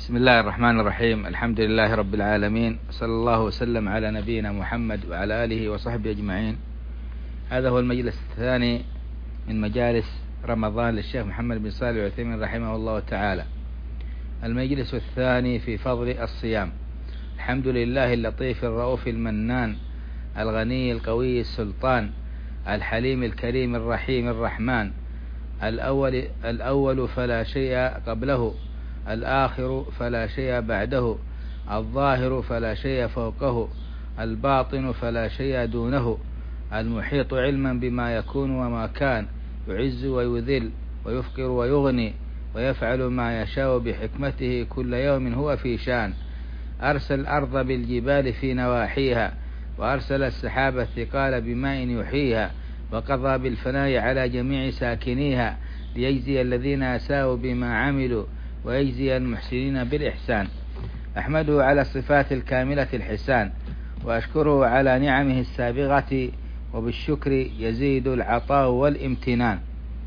بسم الله الرحمن الرحيم. الحمد لله رب العالمين، صلى الله وسلم على نبينا محمد وعلى آله وصحبه أجمعين. هذا هو المجلس الثاني من مجالس رمضان للشيخ محمد بن صالح العثيمين رحمه الله تعالى. المجلس الثاني في فضل الصيام. الحمد لله اللطيف الرؤوف المنان الغني القوي السلطان الحليم الكريم الرحيم الرحمن، الأول فلا شيء قبله، الآخر فلا شيء بعده، الظاهر فلا شيء فوقه، الباطن فلا شيء دونه، المحيط علما بما يكون وما كان، يعز ويذل ويفقر ويغني ويفعل ما يشاء بحكمته، كل يوم هو في شان. أرسل الأرض بالجبال في نواحيها، وأرسل السحاب الثقال بماء يحييها، وقضى بالفناء على جميع ساكنيها، ليجزي الذين أساءوا بما عملوا ويجزي المحسنين بالإحسان. أحمده على الصفات الكاملة الحسان، وأشكره على نعمه السابغة، وبالشكر يزيد العطاء والامتنان.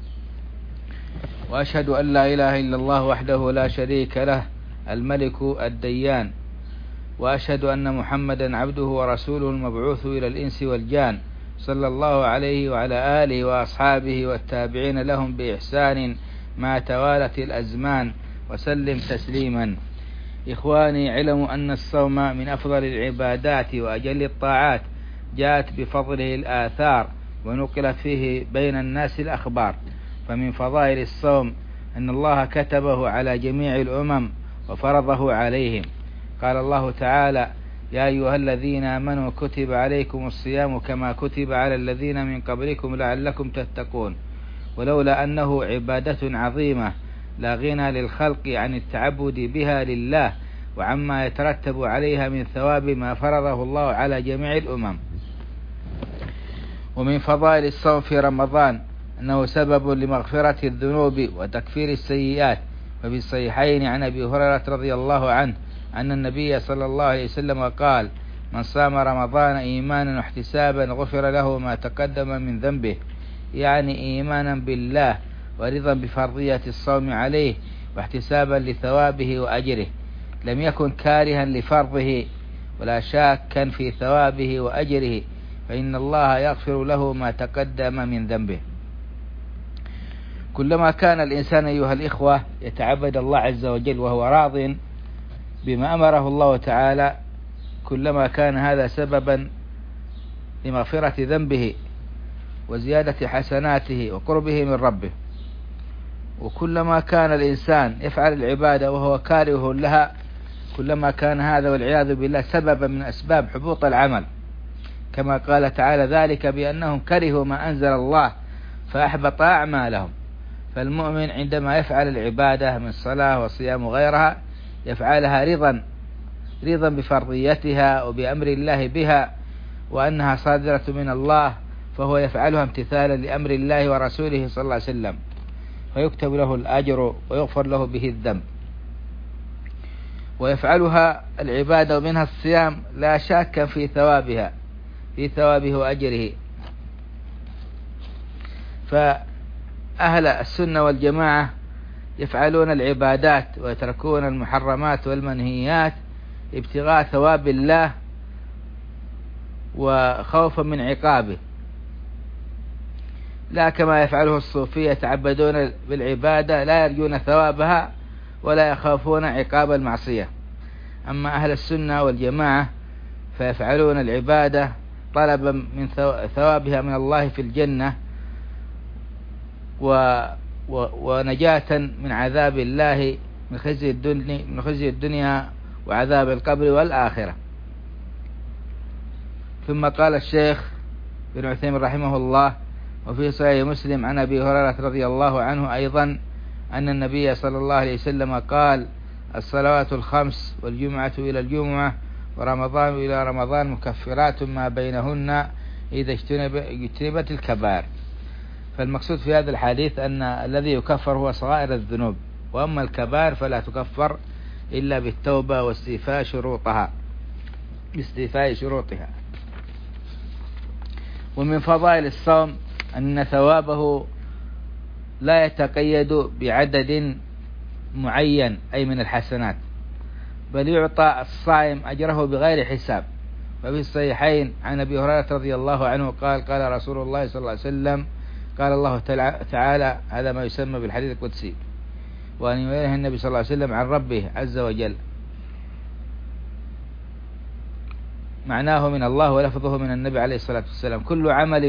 وأشهد أن لا إله إلا الله وحده لا شريك له الملك الديان، وأشهد أن محمدا عبده ورسوله المبعوث إلى الإنس والجان، صلى الله عليه وعلى آله وأصحابه والتابعين لهم بإحسان ما توالت الأزمان، وسلم تسليما. إخواني، علموا أن الصوم من أفضل العبادات وأجل الطاعات، جاءت بفضله الآثار، ونقلت فيه بين الناس الأخبار. فمن فضائل الصوم أن الله كتبه على جميع الأمم وفرضه عليهم. قال الله تعالى: يا أيها الذين آمنوا كتب عليكم الصيام كما كتب على الذين من قبلكم لعلكم تتقون. ولولا أنه عبادة عظيمة لا غنى للخلق عن التعبد بها لله وعما يترتب عليها من ثواب ما فرضه الله على جميع الأمم. ومن فضائل الصوم في رمضان أنه سبب لمغفرة الذنوب وتكفير السيئات. وفي الصحيحين عن أبي هريرة رضي الله عنه أن النبي صلى الله عليه وسلم قال: من صام رمضان إيمانا واحتسابا غفر له ما تقدم من ذنبه، يعني إيمانا بالله ورضا بفرضية الصوم عليه واحتسابا لثوابه وأجره، لم يكن كارها لفرضه ولا شاكا في ثوابه وأجره، فإن الله يغفر له ما تقدم من ذنبه. كلما كان الإنسان أيها الإخوة يتعبد الله عز وجل وهو راض بما أمره الله تعالى، كلما كان هذا سببا لمغفرة ذنبه وزيادة حسناته وقربه من ربه. وكلما كان الإنسان يفعل العبادة وهو كاره لها، كلما كان هذا والعياذ بالله سببا من أسباب حبوط العمل، كما قال تعالى: ذلك بأنهم كرهوا ما أنزل الله فأحبط أعمالهم. فالمؤمن عندما يفعل العبادة من صلاة وصيام وغيرها يفعلها رضا بفرضيتها وبأمر الله بها، وأنها صادرة من الله، فهو يفعلها امتثالا لأمر الله ورسوله صلى الله عليه وسلم، فيكتب له الأجر ويغفر له به الذنب. ويفعلها العبادة ومنها الصيام لا شك في ثوابه وأجره. فأهل السنة والجماعة يفعلون العبادات ويتركون المحرمات والمنهيات ابتغاء ثواب الله وخوفا من عقابه، لا كما يفعله الصوفية، يتعبدون بالعبادة لا يرجون ثوابها ولا يخافون عقاب المعصية. أما أهل السنة والجماعة فيفعلون العبادة طلبا من ثوابها من الله في الجنة ونجاة من عذاب الله من خزي الدنيا وعذاب القبر والآخرة. ثم قال الشيخ بن عثيمين رحمه الله: وفي صحيح مسلم عن أبي هريرة رضي الله عنه أيضا أن النبي صلى الله عليه وسلم قال: الصلوات الخمس والجمعة إلى الجمعة ورمضان إلى رمضان مكفرات ما بينهن إذا اجتنبت الكبائر. فالمقصود في هذا الحديث أن الذي يكفر هو صغائر الذنوب، وأما الكبائر فلا تكفر إلا بالتوبة واستيفاء شروطها. ومن فضائل الصوم أن ثوابه لا يتقيد بعدد معين أي من الحسنات، بل يعطى الصائم أجره بغير حساب. وفي الصحيحين عن أبي هريرة رضي الله عنه قال قال رسول الله صلى الله عليه وسلم قال الله تعالى، هذا ما يسمى بالحديث القدسي، وأن يرويه النبي صلى الله عليه وسلم عن ربه عز وجل، معناه من الله ولفظه من النبي عليه الصلاة والسلام: كل عمل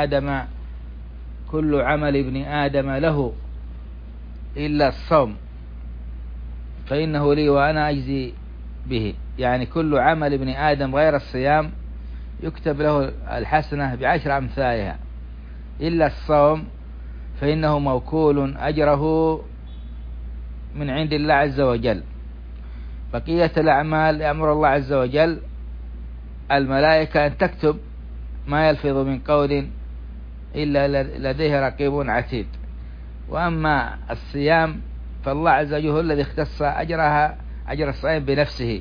ابن آدم له إلا الصوم فإنه لي وأنا أجزي به. يعني كل عمل ابن آدم غير الصيام يكتب له الحسنة ب10 أمثالها، إلا الصوم فإنه موكول أجره من عند الله عز وجل. بقية الأعمال يأمر الله عز وجل الملائكة أن تكتب ما يلفظ من قول إلا لديه رقيب عتيد. وأما الصيام فالله عز وجل هو الذي اختص أجر الصائم بنفسه،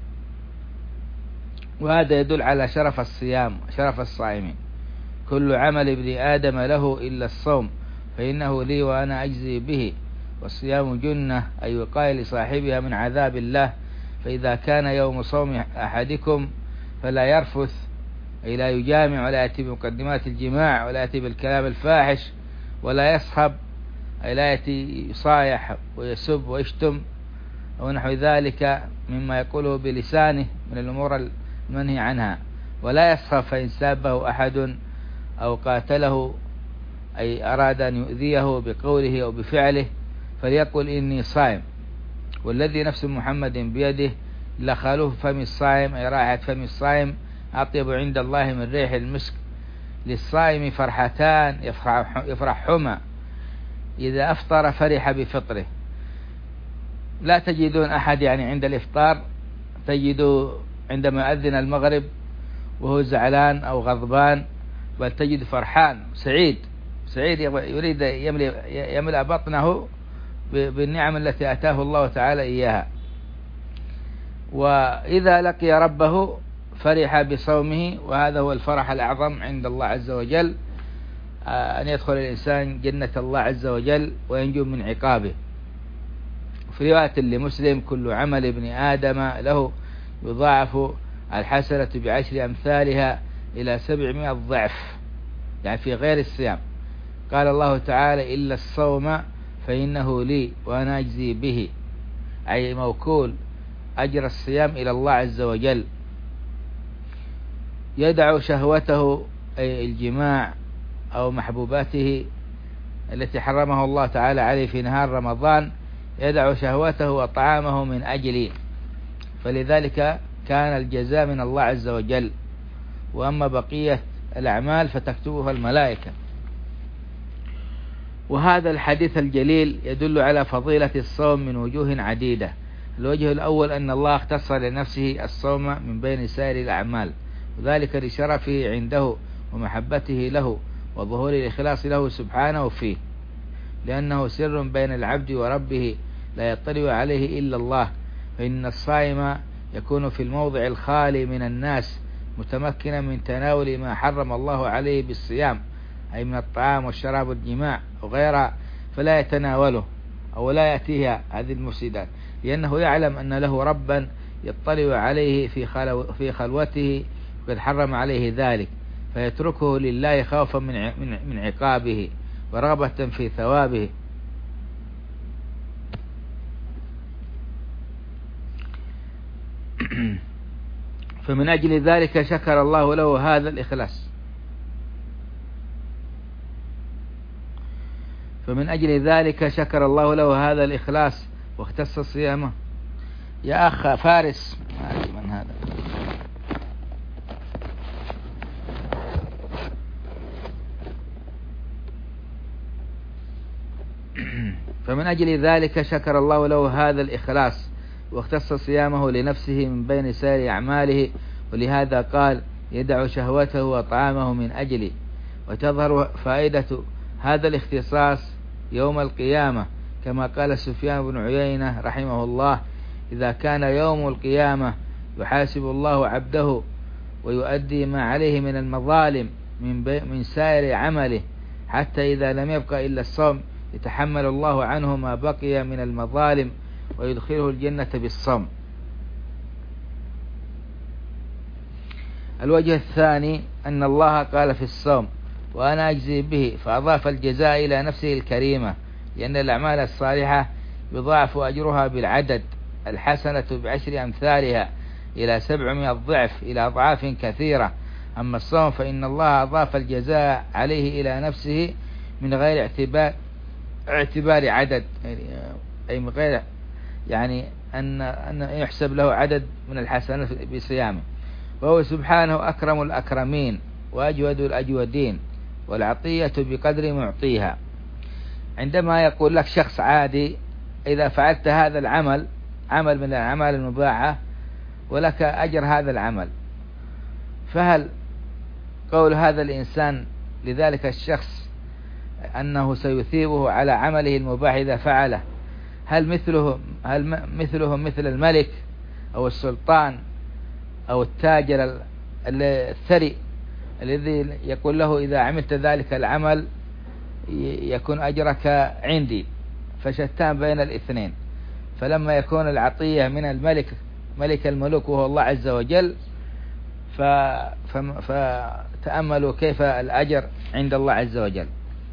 وهذا يدل على شرف الصيام شرف الصائمين. كل عمل ابن آدم له إلا الصوم فإنه لي وأنا أجزي به. والصيام جنة أي وقاية لصاحبها من عذاب الله. فإذا كان يوم صوم أحدكم فلا يرفث أي لا يجامع ولا يأتي بمقدمات الجماع ولا يأتي بالكلام الفاحش ولا يصحب أي لا يأتي يصايح ويسب ويشتم أو نحو ذلك مما يقوله بلسانه من الأمور المنهي عنها. ولا يصحب فإن سابه أحد أو قاتله أي أراد أن يؤذيه بقوله أو بفعله فليقل إني صائم، والذي نفس محمد بيده لخالوف فم الصائم أي رائحة فم الصائم أطيب عند الله من ريح المسك. للصائم فرحتان يفرحهما: إذا أفطر فرح بفطره. لا تجدون أحد يعني عند الإفطار تجد عندما أذن المغرب وهو زعلان أو غضبان، بل تجد فرحان سعيد يريد يملأ بطنه بالنعم التي أتاه الله تعالى إياها. وإذا لقي ربه فرح بصومه، وهذا هو الفرح الأعظم عند الله عز وجل، أن يدخل الإنسان جنة الله عز وجل وينجو من عقابه. في رواية لمسلم: كل عمل ابن آدم له يضاعف الحسنة ب10 أمثالها إلى 700 ضعف، يعني في غير الصيام. قال الله تعالى: إلا الصوم فإنه لي وأنا أجزي به، أي موكول أجر الصيام إلى الله عز وجل. يدع شهوته أي الجماع أو محبوباته التي حرمه الله تعالى عليه في نهار رمضان، يدع شهوته وطعامه من أجلي، فلذلك كان الجزاء من الله عز وجل. وأما بقية الأعمال فتكتبها الملائكة. وهذا الحديث الجليل يدل على فضيلة الصوم من وجوه عديدة. الوجه الأول أن الله اختص لنفسه الصوم من بين سائر الأعمال، وذلك لشرفه عنده ومحبته له وظهور الإخلاص له سبحانه فيه، لأنه سر بين العبد وربه لا يطلع عليه إلا الله. فإن الصائم يكون في الموضع الخالي من الناس متمكنا من تناول ما حرم الله عليه بالصيام، أي من الطعام والشراب والجماع وغيرها، فلا يتناوله أو لا يأتيها هذه المفسدات، لأنه يعلم أن له ربا يطلع عليه في خلوته وقد حرم عليه ذلك، فيتركه لله خوفا من عقابه ورغبة في ثوابه. فمن أجل ذلك شكر الله له هذا الإخلاص. واختص صيامه. يا أخ فارس، ما أعرف من هذا. فمن أجل ذلك شكر الله له هذا الإخلاص واختص صيامه لنفسه من بين سائر أعماله، ولهذا قال: يدع شهوته وطعامه من أجلي. وتظهر فائدة هذا الاختصاص يوم القيامة، كما قال سفيان بن عيينة رحمه الله: إذا كان يوم القيامة يحاسب الله عبده ويؤدي ما عليه من المظالم من سائر عمله، حتى إذا لم يبقى إلا الصوم يتحمل الله عنه ما بقي من المظالم ويدخله الجنة بالصوم. الوجه الثاني أن الله قال في الصوم: وأنا أجزي به، فأضاف الجزاء إلى نفسه الكريمة، لأن الأعمال الصالحة يضاعف أجرها بالعدد، الحسنة ب10 أمثالها إلى 700 ضعف، إلى أضعاف كثيرة. أما الصوم فإن الله أضاف الجزاء عليه إلى نفسه من غير اعتبار عدد، أي من غير يعني أن يحسب له عدد من الحسنات بصيامه. وهو سبحانه أكرم الأكرمين وأجود الأجودين، والعطية بقدر معطيها. عندما يقول لك شخص عادي: إذا فعلت هذا العمل، عمل من الأعمال المباحة، ولك أجر هذا العمل، فهل قول هذا الإنسان لذلك الشخص أنه سيثيبه على عمله المباح إذا فعله، هل مثله مثل الملك أو السلطان أو التاجر الثري الذي يقول له: إذا عملت ذلك العمل يكون أجرك عندي؟ فشتان بين الاثنين. فلما يكون العطية من الملك، ملك الملوك وهو الله عز وجل، فتأملوا كيف الأجر عند الله عز وجل.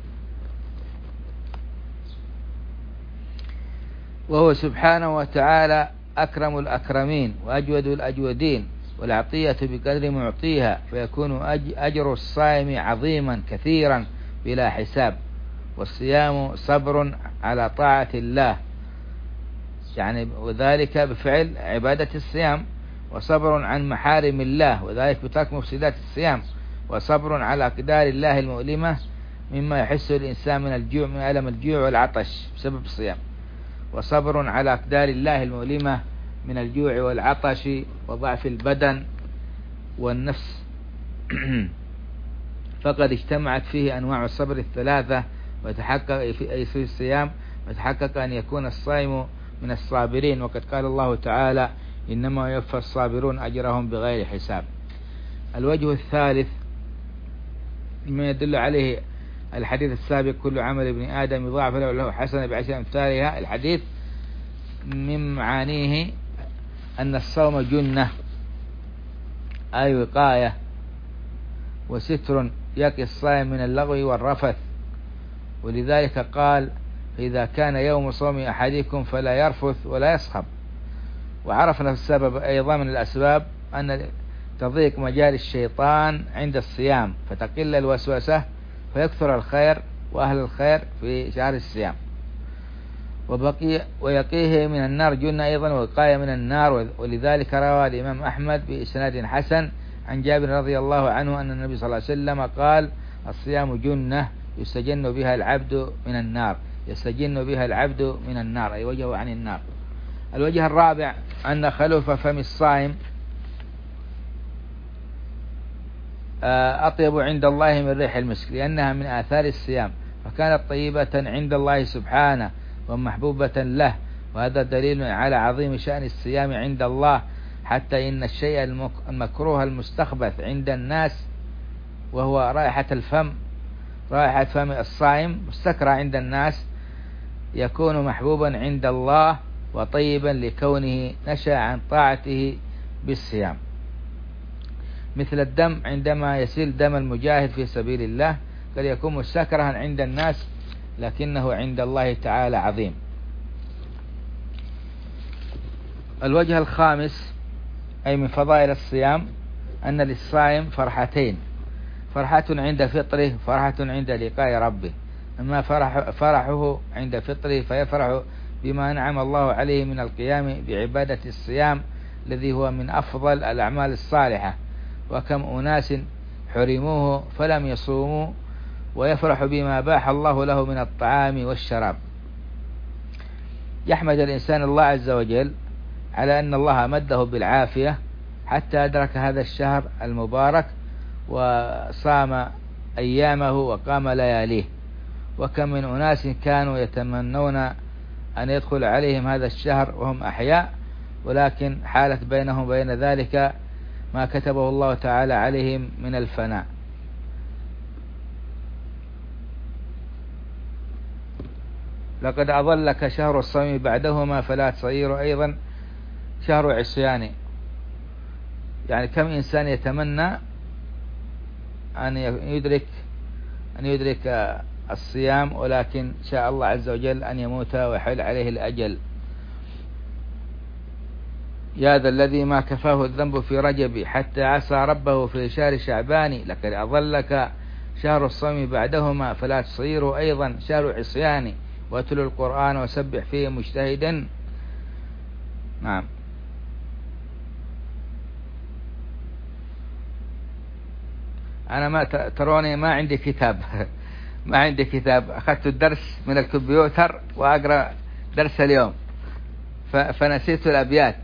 وهو سبحانه وتعالى أكرم الأكرمين وأجود الأجودين، والعطية بقدر معطيها، فيكون أجر الصائم عظيما كثيرا بلا حساب. والصيام صبر على طاعة الله، يعني وذلك بفعل عبادة الصيام، وصبر عن محارم الله، وذلك بترك مفسدات الصيام، وصبر على أقدار الله المؤلمة مما يحس الإنسان من الجوع، من ألم الجوع والعطش بسبب الصيام، وصبر على أقدار الله المؤلمة من الجوع والعطش وضعف البدن والنفس فقد اجتمعت فيه أنواع الصبر الثلاثة، وتحقق في الصيام، وتحقق أن يكون الصائم من الصابرين. وقد قال الله تعالى: إنما يوفى الصابرون أجرهم بغير حساب. الوجه الثالث مما يدل عليه الحديث السابق: كل عمل ابن آدم يضاعف له حسنة ب10 أمثالها. الحديث من معانيه أن الصوم جنة، أي وقاية وستر يقي الصائم من اللغو والرفث. ولذلك قال: فإذا كان يوم صوم أحدكم فلا يرفث ولا يصخب. وعرفنا السبب أيضا من الأسباب أن تضيق مجال الشيطان عند الصيام، فتقل الوسوسة، فيكثر الخير وأهل الخير في شهر الصيام. ويقيه من النار جنة أيضا، ووقاية من النار. ولذلك روى الإمام أحمد بإسناد حسن عن جابر رضي الله عنه أن النبي صلى الله عليه وسلم قال: الصيام جنة يستجن بها العبد من النار، يستجن بها العبد من النار، أي وجهه عن النار. الوجه الرابع أن خلوف فم الصائم أطيب عند الله من ريح المسك، لأنها من آثار الصيام، فكانت طيبة عند الله سبحانه ومحبوبة له. وهذا دليل على عظيم شأن الصيام عند الله، حتى إن الشيء المكروه المستخبث عند الناس، وهو رائحة الفم، رائحة فم الصائم مستكرة عند الناس، يكون محبوبا عند الله وطيبا لكونه نشأ عن طاعته بالصيام. مثل الدم، عندما يسيل دم المجاهد في سبيل الله قد يكون مستكرها عند الناس، لكنه عند الله تعالى عظيم. الوجه الخامس أي من فضائل الصيام أن للصائم فرحتين: فرحة عند فطره، فرحة عند لقاء ربه. أما فرحه عند فطره فيفرح بما أنعم الله عليه من القيام بعبادة الصيام الذي هو من أفضل الأعمال الصالحة، وكم أناس حرموه فلم يصوموا، ويفرح بما باح الله له من الطعام والشراب. يحمد الإنسان الله عز وجل على أن الله مده بالعافية حتى أدرك هذا الشهر المبارك وصام أيامه وقام لياليه. وكم من أناس كانوا يتمنون أن يدخل عليهم هذا الشهر وهم أحياء، ولكن حالت بينهم وبين ذلك ما كتبه الله تعالى عليهم من الفناء. لقد أضلك شهر الصوم بعدهما فلا تصير أيضا شهر عصيان. يعني كم إنسان يتمنى أن يدرك الصيام، ولكن شاء الله عز وجل أن يموت ويحل عليه الأجل. يا ذا الذي ما كفاه الذنب في رجب حتى عصى ربه في شهر شعبان، لقد أضلك شهر الصوم بعدهما فلا تصيره أيضا شهر عصيان، واتلو القرآن وسبح فيه مجتهدا. نعم. أنا ما تروني ما عندي كتاب ما عندي كتاب، أخذت الدرس من الكمبيوتر وأقرأ درس اليوم فنسيت الأبيات،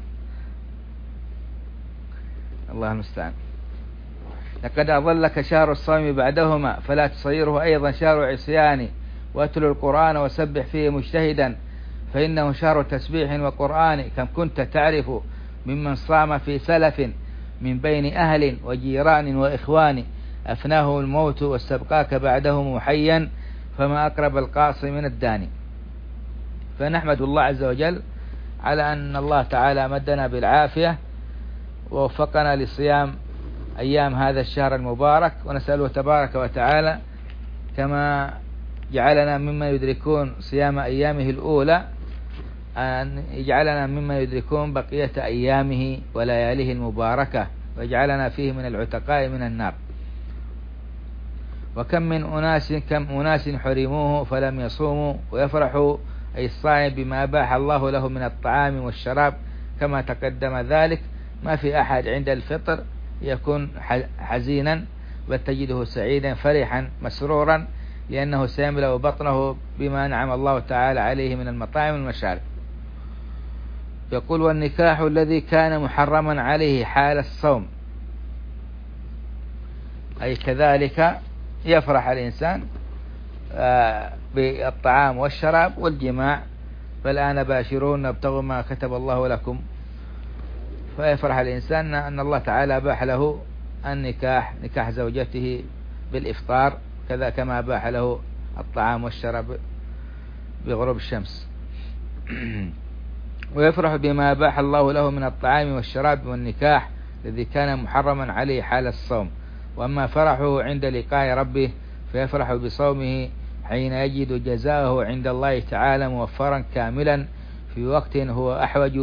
الله المستعان. لقد أضلك شهر الصوم بعدهما فلا تصيره أيضا شهر عصيان، واتلو القرآن وسبح فيه مجتهدا، فإنه شهر تسبيح وقرآن. كم كنت تعرف ممن صام في سلف من بين أهل وجيران وإخوان، أفناه الموت واستبقاك بعده محيا، فما أقرب القاصي من الداني. فنحمد الله عز وجل على أن الله تعالى مدنا بالعافية ووفقنا لصيام أيام هذا الشهر المبارك، ونسأله تبارك وتعالى كما جعلنا ممن يدركون صيام أيامه الأولى أن يجعلنا ممن يدركون بقية أيامه ولياليه المباركة، ويجعلنا فيه من العتقاء من النار. وكم أناس حرموه فلم يصوموا، ويفرح أي الصائم بما أباح الله له من الطعام والشراب كما تقدم ذلك. ما في أحد عند الفطر يكون حزينا، بل تجده سعيدا فرحا مسرورا، لأنه سيملأ بطنه بما أنعم الله تعالى عليه من المطاعم والمشارب. يقول: والنكاح الذي كان محرما عليه حال الصوم، أي كذلك يفرح الإنسان بالطعام والشراب والجماع، فالآن باشرون ابتغوا ما كتب الله لكم. فيفرح الإنسان أن الله تعالى أباح له النكاح، نكاح زوجته بالإفطار، كذا كما أباح له الطعام والشراب بغروب الشمس. ويفرح بما أباح الله له من الطعام والشراب والنكاح الذي كان محرما عليه حال الصوم. وأما فرحه عند لقاء ربه فيفرح بصومه حين يجد جزاءه عند الله تعالى موفرا كاملا في وقت هو أحوج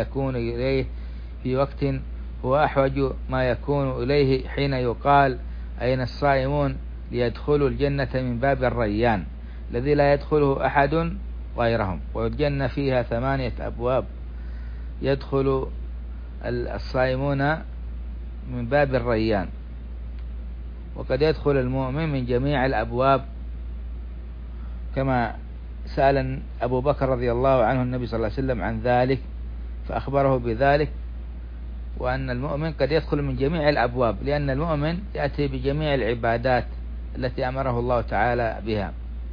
ما يكون إليه حين يقال: أين الصائمون ليدخلوا الجنة من باب الريان الذي لا يدخله أحد غيرهم، والجنة فيها 8 أبواب، يدخل الصائمون من باب الريان. وقد يدخل المؤمن من جميع الأبواب، كما سأل أبو بكر رضي الله عنه النبي صلى الله عليه وسلم عن ذلك فأخبره بذلك، وأن المؤمن قد يدخل من جميع الأبواب، لأن المؤمن يأتي بجميع العبادات التي أمره الله تعالى بها.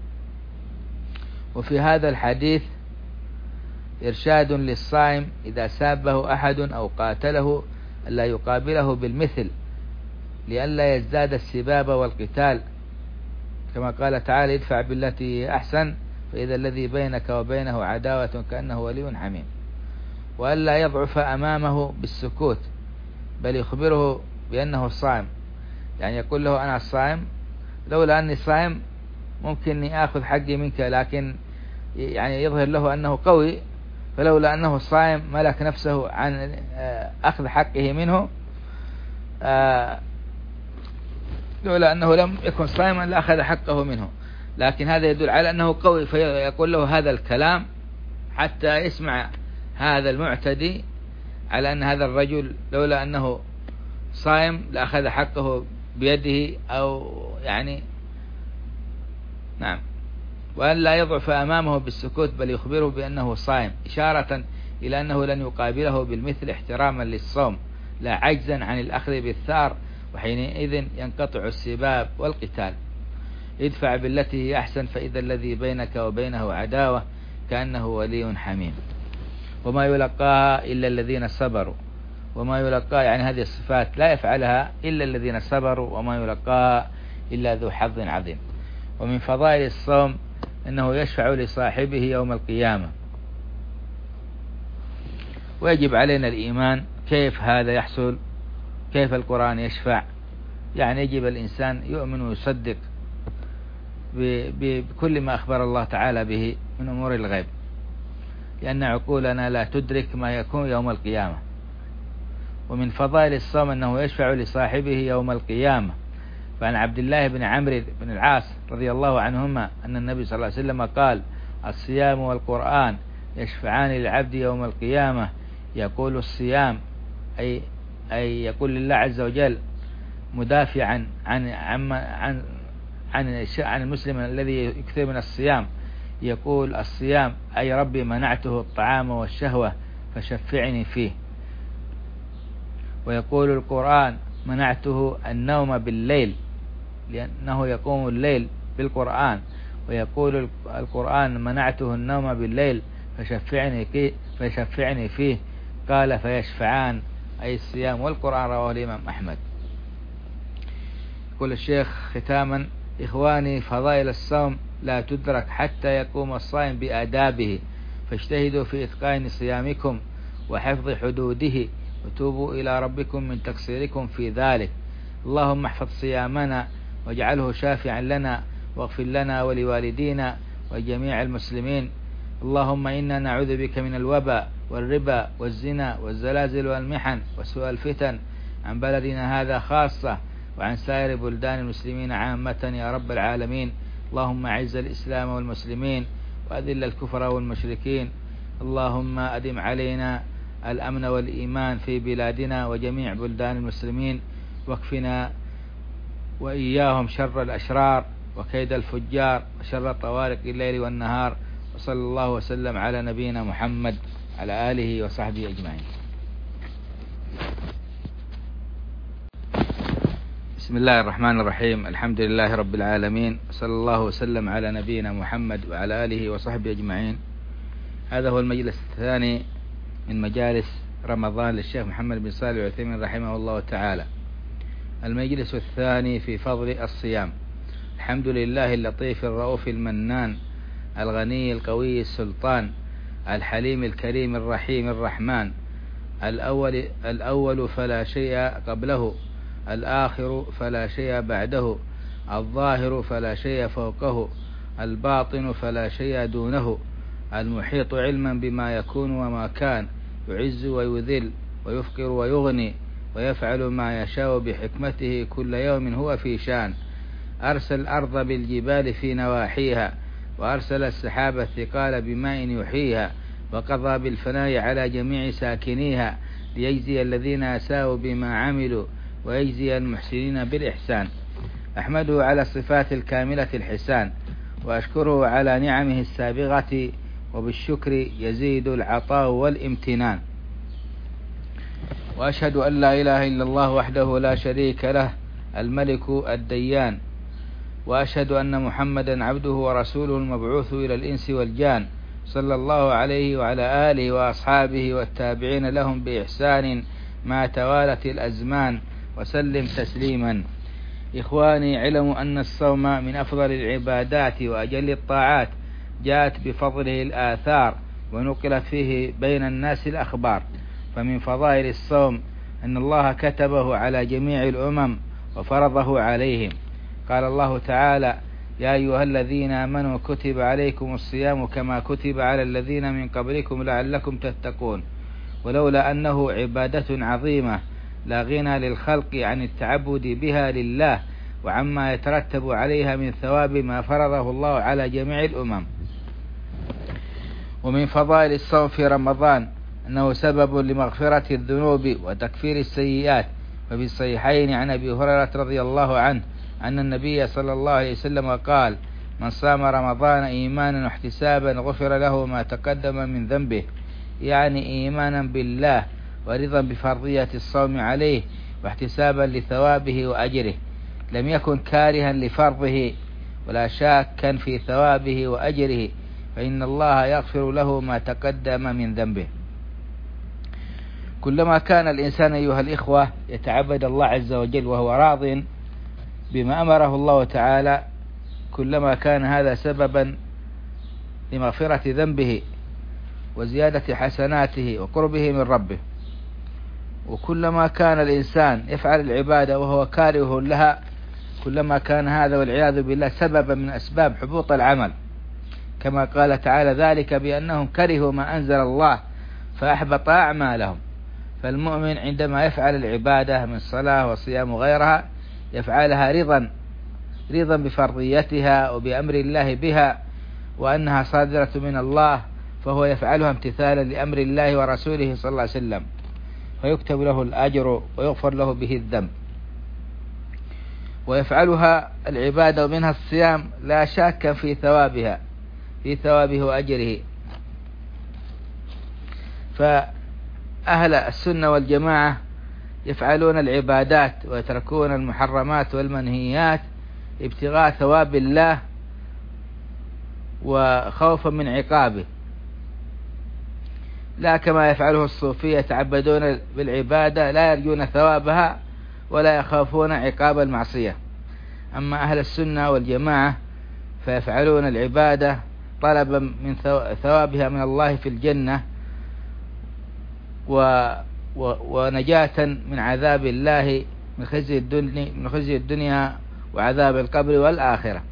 وفي هذا الحديث إرشاد للصائم إذا سابه أحد أو قاتله ألا يقابله بالمثل، لئلا يزداد السباب والقتال، كما قال تعالى: ادفع بالتي هي أحسن فإذا الذي بينك وبينه عداوة كأنه ولي حميم. وألا يضعف أمامه بالسكوت، بل يخبره بأنه صائم، يعني يقول له: أنا الصائم، لولا أني صائم ممكن أني أخذ حقي منك، لكن يعني يظهر له أنه قوي، فلولا أنه صائم ملك نفسه عن أخذ حقه منه، لولا أنه لم يكن صائما لأخذ حقه منه، لكن هذا يدل على أنه قوي، فيقول له هذا الكلام حتى يسمع هذا المعتدي على أن هذا الرجل لولا أنه صائم لأخذ حقه بيده، أو يعني نعم. وأن لا يضعف أمامه بالسكوت بل يخبره بأنه صائم، إشارة إلى أنه لن يقابله بالمثل احتراما للصوم لا عجزا عن الأخذ بالثار، وحينئذ ينقطع السباب والقتال. ادفع بالتي هي أحسن فإذا الذي بينك وبينه عداوة كأنه ولي حميم. وما يلقاها إلا الذين صبروا، وما يلقاها يعني هذه الصفات لا يفعلها إلا الذين صبروا، وما يلقاها إلا ذو حظ عظيم. ومن فضائل الصوم أنه يشفع لصاحبه يوم القيامة. ويجب علينا الإيمان كيف هذا يحصل، كيف القرآن يشفع؟ يعني يجب الإنسان يؤمن ويصدق بكل ما أخبر الله تعالى به من أمور الغيب، لأن عقولنا لا تدرك ما يكون يوم القيامة. ومن فضائل الصوم أنه يشفع لصاحبه يوم القيامة. فعن عبد الله بن عمرو بن العاص رضي الله عنهما أن النبي صلى الله عليه وسلم قال: الصيام والقرآن يشفعان للعبد يوم القيامة. يقول الصيام أي يقول لله عز وجل مدافعا عن المسلم الذي يكثر من الصيام، يقول: الصيام أي ربي منعته الطعام والشهوة فشفعني فيه. ويقول القرآن: منعته النوم بالليل لأنه يقوم الليل بالقرآن. ويقول القرآن: منعته النوم بالليل فشفعني فيه. قال: فيشفعان أي الصيام والقرآن. رواه الإمام أحمد. يقول الشيخ ختاما: إخواني، فضائل الصوم لا تدرك حتى يقوم الصائم بآدابه، فاجتهدوا في إتقان صيامكم وحفظ حدوده، وتوبوا إلى ربكم من تقصيركم في ذلك. اللهم احفظ صيامنا واجعله شافعا لنا، واغفر لنا ولوالدينا وجميع المسلمين. اللهم إنا نعوذ بك من الوباء والربا والزنا والزلازل والمحن وسوء الفتن عن بلدنا هذا خاصة وعن سائر بلدان المسلمين عامة يا رب العالمين. اللهم أعز الإسلام والمسلمين وأذل الكفر والمشركين. اللهم أدم علينا الأمن والإيمان في بلادنا وجميع بلدان المسلمين، واكفنا وإياهم شر الأشرار وكيد الفجار وشر طوارق الليل والنهار. وصلى الله وسلم على نبينا محمد على آله وصحبه أجمعين. بسم الله الرحمن الرحيم. الحمد لله رب العالمين، صلى الله وسلم على نبينا محمد وعلى آله وصحبه أجمعين. هذا هو المجلس الثاني من مجالس رمضان للشيخ محمد بن صالح العثيمين رحمه الله تعالى. المجلس الثاني في فضل الصيام. الحمد لله اللطيف الرؤوف المنان الغني القوي السلطان الحليم الكريم الرحيم الرحمن، الأول فلا شيء قبله، الآخر فلا شيء بعده، الظاهر فلا شيء فوقه، الباطن فلا شيء دونه، المحيط علما بما يكون وما كان، يعز ويذل ويفقر ويغني ويفعل ما يشاء بحكمته، كل يوم هو في شان. أرسل الأرض بالجبال في نواحيها، وأرسل السحاب الثقال بماء يحييها، وقضى بالفناء على جميع ساكنيها، ليجزي الذين أساءوا بما عملوا ويجزي المحسنين بالإحسان. أحمده على الصفات الكاملة الحسان، وأشكره على نعمه السابغة، وبالشكر يزيد العطاء والامتنان. وأشهد أن لا إله إلا الله وحده لا شريك له الملك الديان، وأشهد أن محمدا عبده ورسوله المبعوث إلى الإنس والجان، صلى الله عليه وعلى آله وأصحابه والتابعين لهم بإحسان ما توالت الأزمان، وسلم تسليما. إخواني، علموا أن الصوم من أفضل العبادات وأجل الطاعات، جاءت بفضله الآثار ونقلت فيه بين الناس الأخبار. فمن فضائل الصوم أن الله كتبه على جميع الأمم وفرضه عليهم. قال الله تعالى: يا أيها الذين آمنوا كتب عليكم الصيام كما كتب على الذين من قبلكم لعلكم تتقون. ولولا أنه عبادة عظيمة لا غنى للخلق عن التعبد بها لله وعما يترتب عليها من ثواب ما فرضه الله على جميع الأمم. ومن فضائل الصوم في رمضان أنه سبب لمغفرة الذنوب وتكفير السيئات. ففي الصحيحين عن أبي هريرة رضي الله عنه أن النبي صلى الله عليه وسلم قال: من صام رمضان إيمانا واحتسابا غفر له ما تقدم من ذنبه، يعني إيمانا بالله ورضا بفرضية الصوم عليه واحتسابا لثوابه وأجره، لم يكن كارها لفرضه ولا شاكا في ثوابه وأجره، فإن الله يغفر له ما تقدم من ذنبه. كلما كان الإنسان أيها الإخوة يتعبد الله عز وجل وهو راض بما أمره الله تعالى، كلما كان هذا سببا لمغفرة ذنبه وزيادة حسناته وقربه من ربه. وكلما كان الإنسان يفعل العبادة وهو كاره لها كلما كان هذا والعياذ بالله سببا من أسباب حبوط العمل، كما قال تعالى: ذلك بأنهم كرهوا ما أنزل الله فأحبط أعمالهم. فالمؤمن عندما يفعل العبادة من صلاة وصيام وغيرها يفعلها رضا بفرضيتها وبأمر الله بها وأنها صادرة من الله، فهو يفعلها امتثالا لأمر الله ورسوله صلى الله عليه وسلم، فيكتب له الأجر ويغفر له به الذنب. ويفعلها العبادة ومنها الصيام لا شك في ثوابه وأجره. فأهل السنة والجماعة يفعلون العبادات ويتركون المحرمات والمنهيات ابتغاء ثواب الله وخوفا من عقابه، لا كما يفعله الصوفية يتعبدون بالعبادة لا يرجون ثوابها ولا يخافون عقاب المعصية. أما أهل السنة والجماعة فيفعلون العبادة طلبا من ثوابها من الله في الجنة ونجاة من عذاب الله من خزي الدنيا وعذاب القبر والآخرة.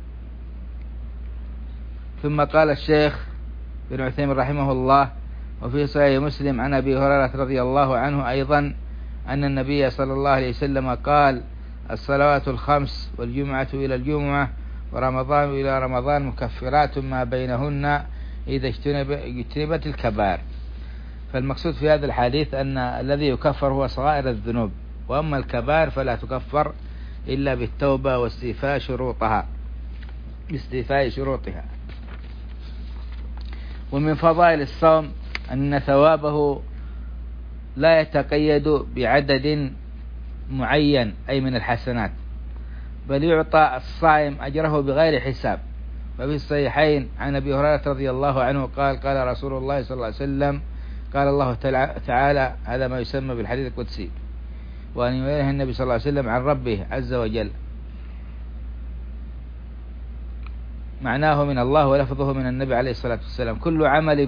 ثم قال الشيخ بن عثيمين رحمه الله: وفي صحيح مسلم عن أبي هريرة رضي الله عنه أيضا أن النبي صلى الله عليه وسلم قال: الصلوات الخمس والجمعة إلى الجمعة ورمضان إلى رمضان مكفرات ما بينهن إذا اجتنبت الكبائر. فالمقصود في هذا الحديث أن الذي يكفر هو صغائر الذنوب، وأما الكبائر فلا تكفر إلا بالتوبة واستيفاء شروطها. ومن فضائل الصوم أن ثوابه لا يتقيد بعدد معين أي من الحسنات، بل يعطى الصائم أجره بغير حساب. وفي الصحيحين عن أبي هريرة رضي الله عنه قال: قال رسول الله صلى الله عليه وسلم: قال الله تعالى، هذا ما يسمى بالحديث القدسي، وأن يرويه النبي صلى الله عليه وسلم عن ربه عز وجل، معناه من الله ولفظه من النبي عليه الصلاة والسلام: كل عمل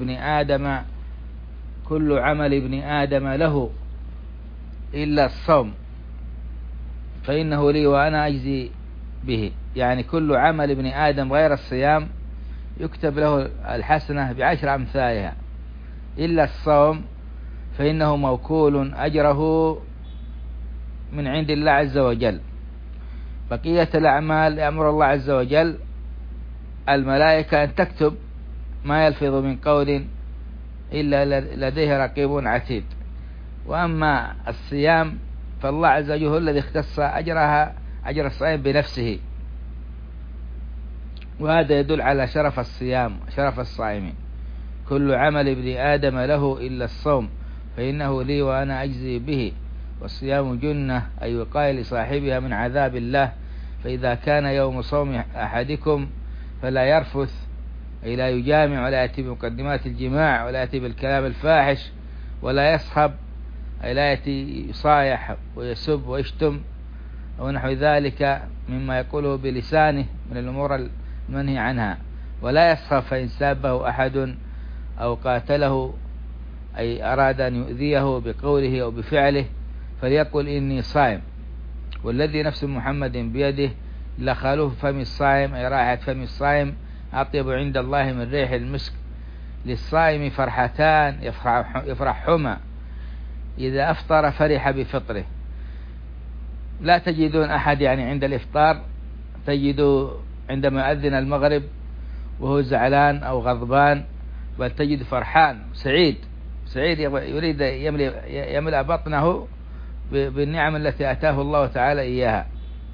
ابن آدم له إلا الصوم فإنه لي وأنا أجزي به. يعني كل عمل ابن آدم غير الصيام يكتب له الحسنة ب10 أمثالها، إلا الصوم فإنه موكول أجره من عند الله عز وجل. بقية الأعمال يأمر الله عز وجل الملائكة أن تكتب ما يلفظ من قول إلا لديه رقيب عتيد. وأما الصيام فالله عز وجل هو الذي اختص أجر الصائم بنفسه، وهذا يدل على شرف الصيام شرف الصائمين. كل عمل ابن آدم له إلا الصوم فإنه لي وأنا أجزي به، والصيام جنة أي وقاية لصاحبها من عذاب الله. فإذا كان يوم صوم أحدكم فلا يرفث أي لا يجامع ولا يأتي بمقدمات الجماع ولا يأتي بالكلام الفاحش ولا يصحب أي لا يأتي يصايح ويسب ويشتم أو نحو ذلك مما يقوله بلسانه من الأمور المنهي عنها، ولا يسخف فإن سابه أحد أو قاتله أي أراد أن يؤذيه بقوله أو بفعله فليقل إني صائم، والذي نفس محمد بيده لخلوف فم الصائم أي رائحة فم الصائم أطيب عند الله من ريح المسك. للصائم فرحتان يفرحهما: إذا أفطر فرح بفطره. لا تجدون أحد يعني عند الإفطار تجد عندما أذن المغرب وهو زعلان أو غضبان، بل تجد فرحان سعيد يريد يملأ بطنه بالنعم التي أتاه الله تعالى إياها.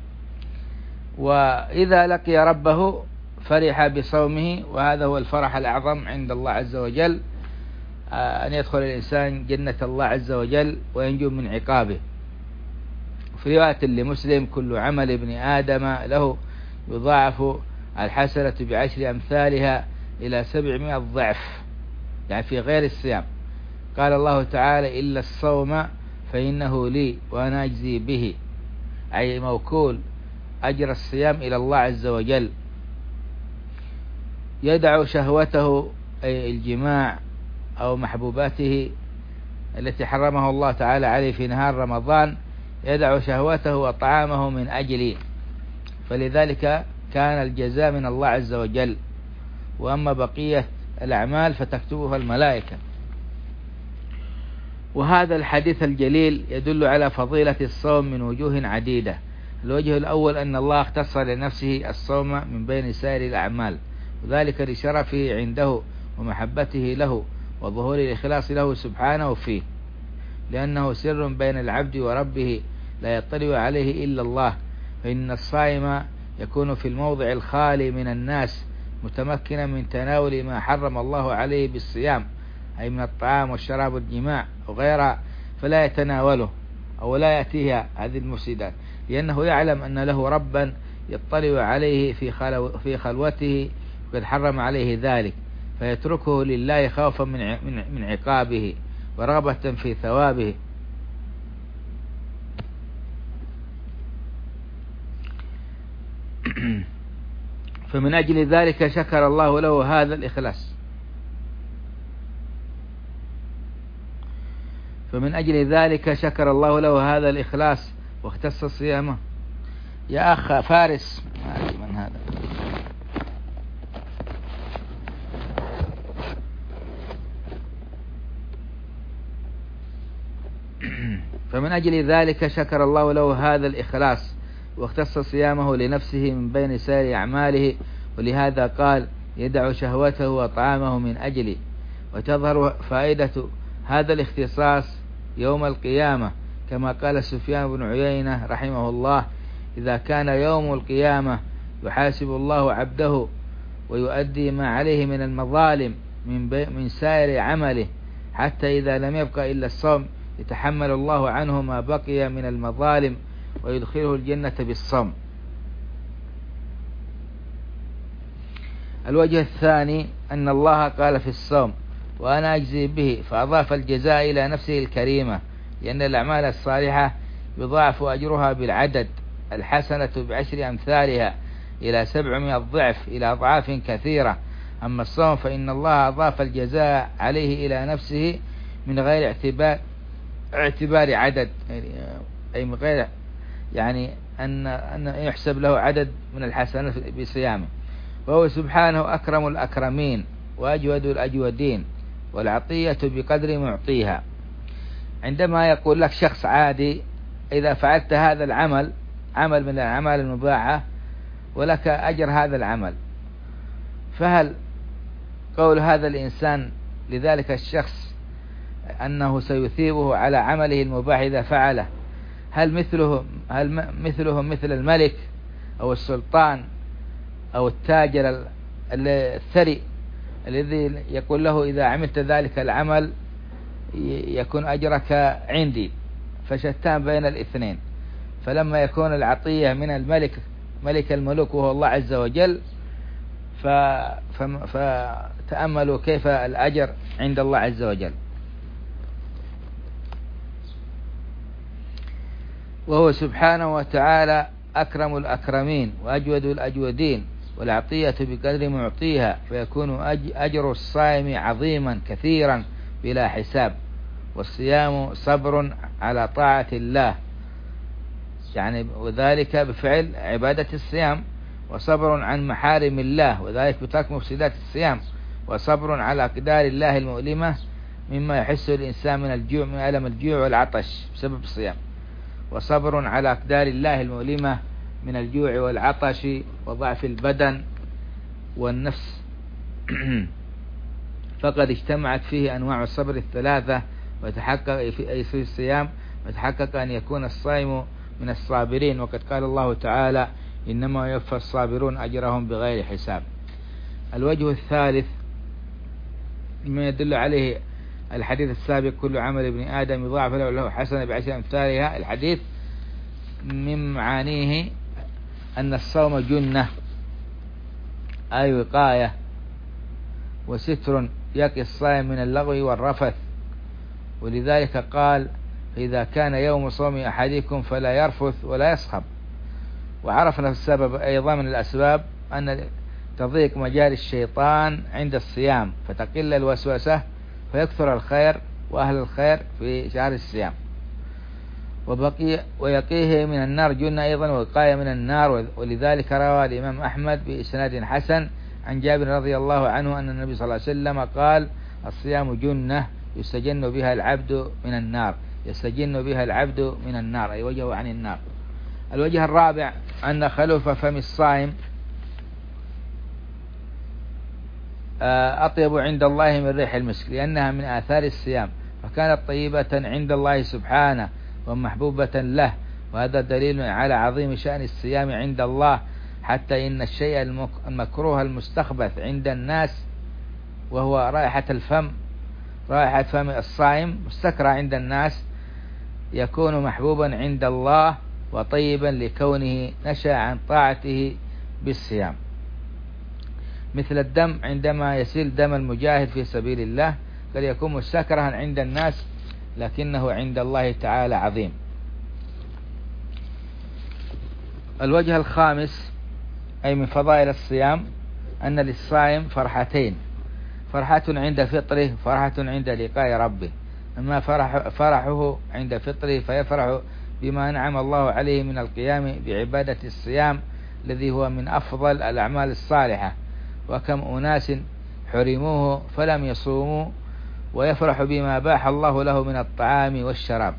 وإذا لقي ربه فرح بصومه، وهذا هو الفرح الأعظم عند الله عز وجل، أن يدخل الإنسان جنة الله عز وجل وينجو من عقابه. في رواية لمسلم: كل عمل ابن آدم له يضاعف الحسنة ب10 أمثالها إلى 700 ضعف، يعني في غير الصيام. قال الله تعالى: إلا الصوم فإنه لي وأنا أجزي به، أي موكول أجر الصيام إلى الله عز وجل. يدع شهوته أي الجماع أو محبوباته التي حرمه الله تعالى عليه في نهار رمضان يدع شهوته وطعامه من أجلي، فلذلك كان الجزاء من الله عز وجل. وأما بقية الأعمال فتكتبها الملائكة. وهذا الحديث الجليل يدل على فضيلة الصوم من وجوه عديدة. الوجه الأول أن الله اختص لنفسه الصوم من بين سائر الأعمال، وذلك لشرفه عنده ومحبته له وظهور الإخلاص له سبحانه فيه، لأنه سر بين العبد وربه لا يطلع عليه إلا الله. فإن الصائم يكون في الموضع الخالي من الناس متمكنا من تناول ما حرم الله عليه بالصيام، أي من الطعام والشراب والجماع وغيرها، فلا يتناوله أو لا يأتيها هذه المفسدات، لأنه يعلم أن له ربا يطلع عليه في خلوته وقد حرم عليه ذلك، فيتركه لله خوفا من عقابه ورغبة في ثوابه. فمن أجل ذلك شكر الله له هذا الإخلاص. فمن أجل ذلك شكر الله له هذا الإخلاص واختص صيامه. يا أخ فارس، من هذا؟ فمن أجل ذلك شكر الله له هذا الإخلاص واختص صيامه لنفسه من بين سائر أعماله، ولهذا قال يدع شهوته وطعامه من أجلي. وتظهر فائدة هذا الاختصاص يوم القيامة، كما قال سفيان بن عيينة رحمه الله: إذا كان يوم القيامة يحاسب الله عبده ويؤدي ما عليه من المظالم من سائر عمله، حتى إذا لم يبق إلا الصوم يتحمل الله عنه ما بقي من المظالم ويدخله الجنة بالصوم. الوجه الثاني أن الله قال في الصوم: وأنا أجزي به، فأضاف الجزاء إلى نفسه الكريمة، لأن الأعمال الصالحة يضاعف أجرها بالعدد، الحسنة بعشر أمثالها إلى 700 ضعف إلى أضعاف كثيرة. أما الصوم فإن الله أضاف الجزاء عليه إلى نفسه من غير اعتبار عدد، أي من غير يعني أن يحسب له عدد من الحسنات بصيامه. وهو سبحانه أكرم الأكرمين وأجود الأجودين، والعطية بقدر معطيها. عندما يقول لك شخص عادي: إذا فعلت هذا العمل، عمل من الأعمال المباحة، ولك أجر هذا العمل، فهل قول هذا الإنسان لذلك الشخص أنه سيثيبه على عمله المباح إذا فعله، هل مثله مثل الملك أو السلطان أو التاجر الثري الذي يقول له: إذا عملت ذلك العمل يكون أجرك عندي؟ فشتان بين الاثنين. فلما يكون العطية من الملك، ملك الملوك وهو الله عز وجل، فتأملوا كيف الأجر عند الله عز وجل. وهو سبحانه وتعالى أكرم الأكرمين وأجود الأجودين، والعطية بقدر معطيها، فيكون أجر الصائم عظيما كثيرا بلا حساب. والصيام صبر على طاعة الله، يعني وذلك بفعل عبادة الصيام، وصبر عن محارم الله، وذلك بترك مفسدات الصيام، وصبر على أقدار الله المؤلمة مما يحس الإنسان من الجوع، من ألم الجوع والعطش بسبب الصيام، وصبر على أقدار الله المؤلمة من الجوع والعطش وضعف البدن والنفس. فقد اجتمعت فيه أنواع الصبر الثلاثة، وتحقق في الصيام، وتحقق أن يكون الصائم من الصابرين، وقد قال الله تعالى: إنما يوفى الصابرون أجرهم بغير حساب. الوجه الثالث مما يدل عليه الحديث السابق: كل عمل ابن آدم يضاعف له حسنة بعشر أمثالها. الحديث من معانيه أن الصوم جنة، أي وقاية وستر يقي الصائم من اللغو والرفث. ولذلك قال: فإذا كان يوم صوم أحدكم فلا يرفث ولا يصخب. وعرفنا السبب أيضا من الأسباب أن تضيق مجال الشيطان عند الصيام، فتقل الوسوسة، فيكثر الخير وأهل الخير في شهر الصيام. ويقيه من النار جنة أيضا ووقاية من النار. ولذلك روى الإمام أحمد بإسناد حسن عن جابر رضي الله عنه أن النبي صلى الله عليه وسلم قال: الصيام جنة يستجن بها العبد من النار، يستجن بها العبد من النار، أي وجهه عن النار. الوجه الرابع أن خلوف فم الصائم أطيب عند الله من ريح المسك، لأنها من آثار الصيام، فكانت طيبة عند الله سبحانه ومحبوبة له. وهذا دليل على عظيم شأن الصيام عند الله، حتى إن الشيء المكروه المستخبث عند الناس وهو رائحة الفم، رائحة فم الصائم مستكرة عند الناس، يكون محبوبا عند الله وطيبا لكونه نشأ عن طاعته بالصيام. مثل الدم عندما يسيل دم المجاهد في سبيل الله قد يكون مستكرها عند الناس، لكنه عند الله تعالى عظيم. الوجه الخامس أي من فضائل الصيام أن للصائم فرحتين: فرحة عند فطره، فرحة عند لقاء ربه. أما فرحه عند فطره فيفرح بما أنعم الله عليه من القيام بعبادة الصيام الذي هو من أفضل الأعمال الصالحة، وكم أناس حرموه فلم يصوموا، ويفرح بما باح الله له من الطعام والشراب.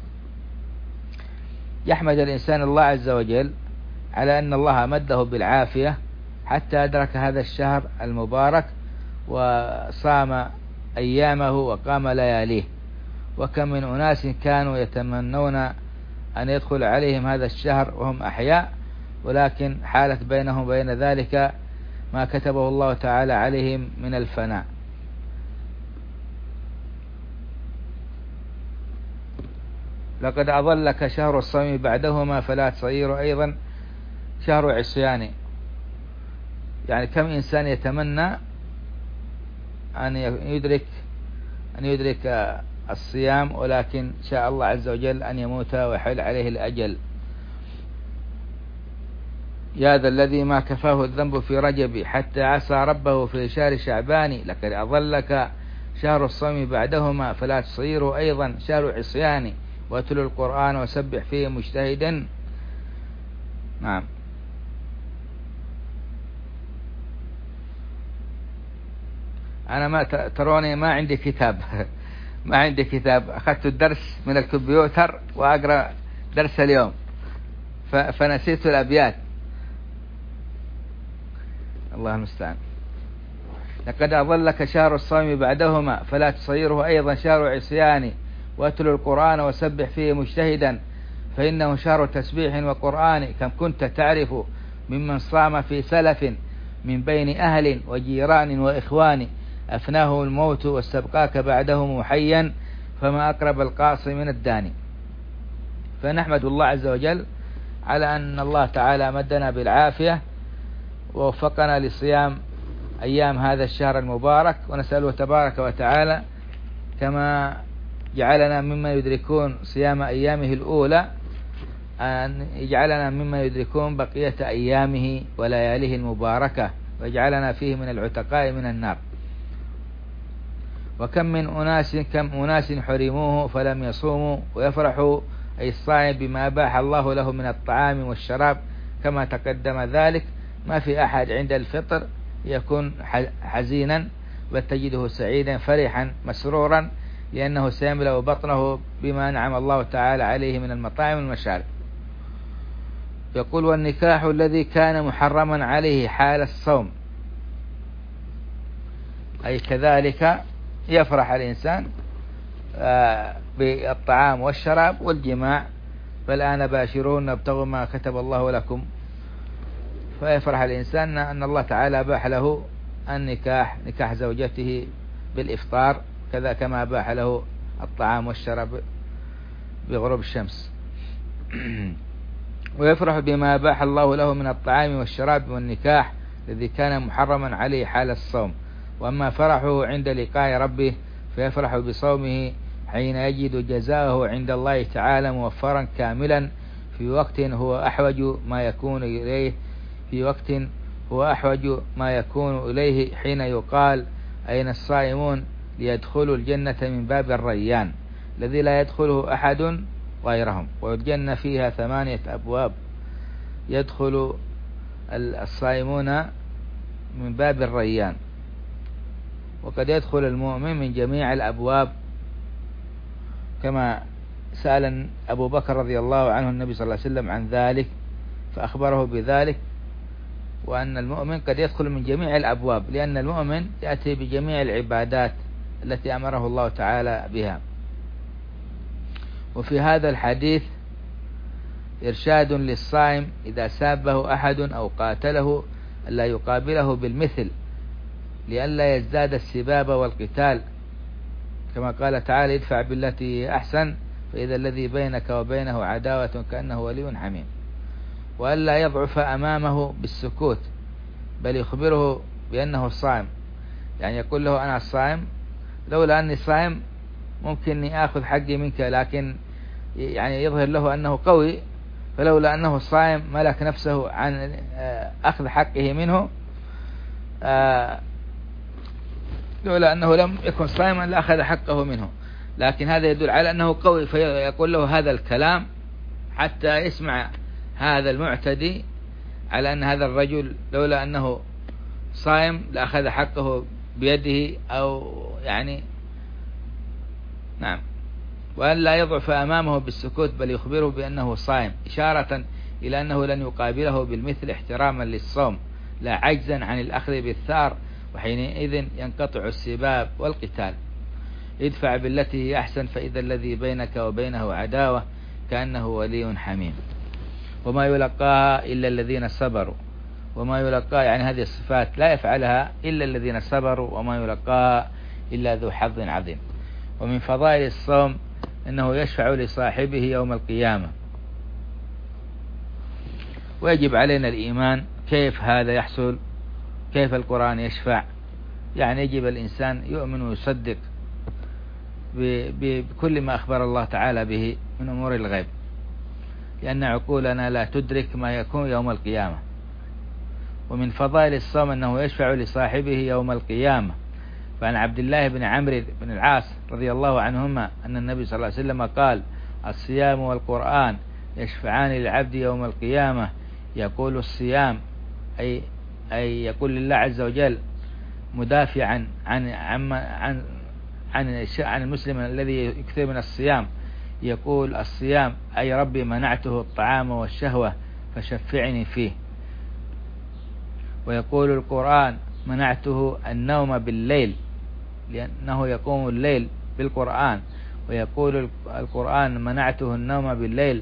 يحمد الإنسان الله عز وجل على أن الله مده بالعافية حتى أدرك هذا الشهر المبارك وصام أيامه وقام لياليه. وكم من أناس كانوا يتمنون أن يدخل عليهم هذا الشهر وهم أحياء، ولكن حالت بينهم وبين ذلك ما كتبه الله تعالى عليهم من الفناء. لقد أضلك شهر الصوم بعدهما فلا تصير أيضا شهر عصيان. يعني كم إنسان يتمنى أن يدرك الصيام، ولكن شاء الله عز وجل أن يموت ويحل عليه الأجل. يا ذا الذي ما كفاه الذنب في رجب حتى عصى ربه في شهر شعبان، لقد أضلك شهر الصوم بعدهما فلا تصير أيضا شهر عصيان، واتل القرآن وسبح فيه مجتهدا. نعم. أنا ما تروني ما عندي كتاب ما عندي كتاب، أخذت الدرس من الكمبيوتر وأقرأ درس اليوم فنسيت الأبيات، الله المستعان. لقد أضلك شهر الصوم بعدهما فلا تصيره أيضا شهر عصيان، واتل القرآن وسبح فيه مجتهدا، فإنه شهر تسبيح وقرآن. كم كنت تعرف ممن صام في سلف من بين أهل وجيران وإخوان، أفناه الموت واستبقاك بعده محيا، فما أقرب القاصي من الداني. فنحمد الله عز وجل على أن الله تعالى مدنا بالعافية ووفقنا لصيام أيام هذا الشهر المبارك، ونسأله تبارك وتعالى كما جعلنا مما يدركون صيام أيامه الأولى أن يجعلنا مما يدركون بقية أيامه ولياليه المباركة، ويجعلنا فيه من العتقاء من النار. وكم أناس حرموه فلم يصوموا، ويفرح أي الصائم بما أباح الله له من الطعام والشراب كما تقدم ذلك. ما في أحد عند الفطر يكون حزينا، بل تجده سعيدا فرحا مسرورا، لأنه سيملأ بطنه بما أنعم الله تعالى عليه من المطاعم والمشارب. يقول: والنكاح الذي كان محرما عليه حال الصوم، أي كذلك يفرح الإنسان بالطعام والشراب والجماع، فالآن باشرون ابتغوا ما كتب الله لكم. فيفرح الإنسان أن الله تعالى باح له النكاح، نكاح زوجته بالإفطار، كذا كما باح له الطعام والشراب بغروب الشمس. ويفرح بما باح الله له من الطعام والشراب والنكاح الذي كان محرما عليه حال الصوم. وأما فرحه عند لقاء ربه فيفرح بصومه حين يجد جزاءه عند الله تعالى موفرا كاملا في وقت هو أحوج ما يكون إليه حين يقال: أين الصائمون ليدخلوا الجنة من باب الريان الذي لا يدخله أحد غيرهم. والجنة فيها 8 أبواب يدخل الصائمون من باب الريان، وقد يدخل المؤمن من جميع الأبواب، كما سأل أبو بكر رضي الله عنه النبي صلى الله عليه وسلم عن ذلك فأخبره بذلك، وأن المؤمن قد يدخل من جميع الأبواب، لأن المؤمن يأتي بجميع العبادات التي أمره الله تعالى بها. وفي هذا الحديث إرشاد للصائم إذا سابه أحد أو قاتله ألا يقابله بالمثل لئلا يزداد السباب والقتال، كما قال تعالى: ادفع بالتي أحسن فإذا الذي بينك وبينه عداوة كأنه ولي حميم. وألا يضعف أمامه بالسكوت، بل يخبره بأنه الصائم، يعني يقول له: أنا الصائم، لولا أني صائم ممكن أني أخذ حقي منك، لكن يعني يظهر له أنه قوي، فلولا أنه الصائم ملك نفسه عن أخذ حقه منه، لولا أنه لم يكن صائما لأخذ حقه منه، لكن هذا يدل على أنه قوي، فيقول له هذا الكلام حتى يسمع هذا المعتدي على أن هذا الرجل لولا أنه صائم لأخذ حقه بيده، أو يعني نعم. وأن لا يضعف أمامه بالسكوت بل يخبره بأنه صائم، إشارة إلى أنه لن يقابله بالمثل احتراما للصوم لا عجزا عن الأخذ بالثار، وحينئذ ينقطع السباب والقتال. ادفع بالتي هي أحسن فإذا الذي بينك وبينه عداوة كأنه ولي حميم. وما يلقاها إلا الذين صبروا. وما يلقاها يعني هذه الصفات لا يفعلها إلا الذين صبروا، وما يلقاها إلا ذو حظ عظيم. ومن فضائل الصوم أنه يشفع لصاحبه يوم القيامة. ويجب علينا الإيمان كيف هذا يحصل، كيف القرآن يشفع، يعني يجب الإنسان يؤمن ويصدق بكل ما أخبر الله تعالى به من أمور الغيب، لأن عقولنا لا تدرك ما يكون يوم القيامة. ومن فضائل الصوم أنه يشفع لصاحبه يوم القيامة. فعن عبد الله بن عمرو بن العاص رضي الله عنهما أن النبي صلى الله عليه وسلم قال: الصيام والقرآن يشفعان للعبد يوم القيامة. يقول الصيام أي يقول لله عز وجل مدافعا عن المسلم الذي يكثر من الصيام، يقول الصيام أي ربي منعته الطعام والشهوة فشفعني فيه. ويقول القرآن منعته النوم بالليل لأنه يقوم الليل بالقرآن. ويقول القرآن منعته النوم بالليل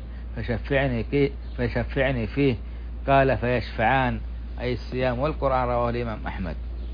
فشفعني فيه. قال: فيشفعان أي الصيام والقرآن. رواه الإمام أحمد.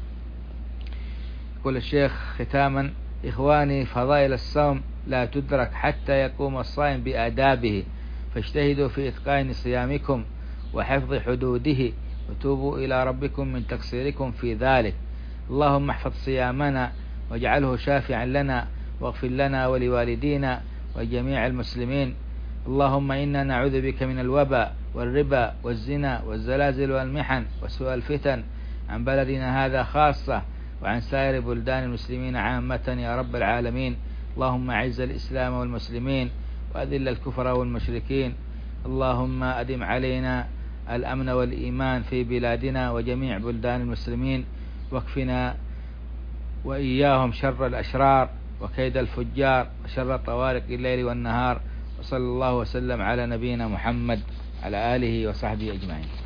يقول الشيخ ختاما: إخواني، فضائل الصوم لا تدرك حتى يقوم الصائم بآدابه، فاجتهدوا في إتقان صيامكم وحفظ حدوده، وتوبوا إلى ربكم من تقصيركم في ذلك. اللهم احفظ صيامنا واجعله شافعا لنا، واغفر لنا ولوالدينا وجميع المسلمين. اللهم إنا نعوذ بك من الوباء والربا والزنا والزلازل والمحن وسوء الفتن عن بلدنا هذا خاصة وعن سائر بلدان المسلمين عامة يا رب العالمين. اللهم أعز الإسلام والمسلمين وأذل الكفر والمشركين. اللهم أدم علينا الأمن والإيمان في بلادنا وجميع بلدان المسلمين، واكفنا وإياهم شر الأشرار وكيد الفجار وشر طوارق الليل والنهار. وصلى الله وسلم على نبينا محمد على آله وصحبه أجمعين.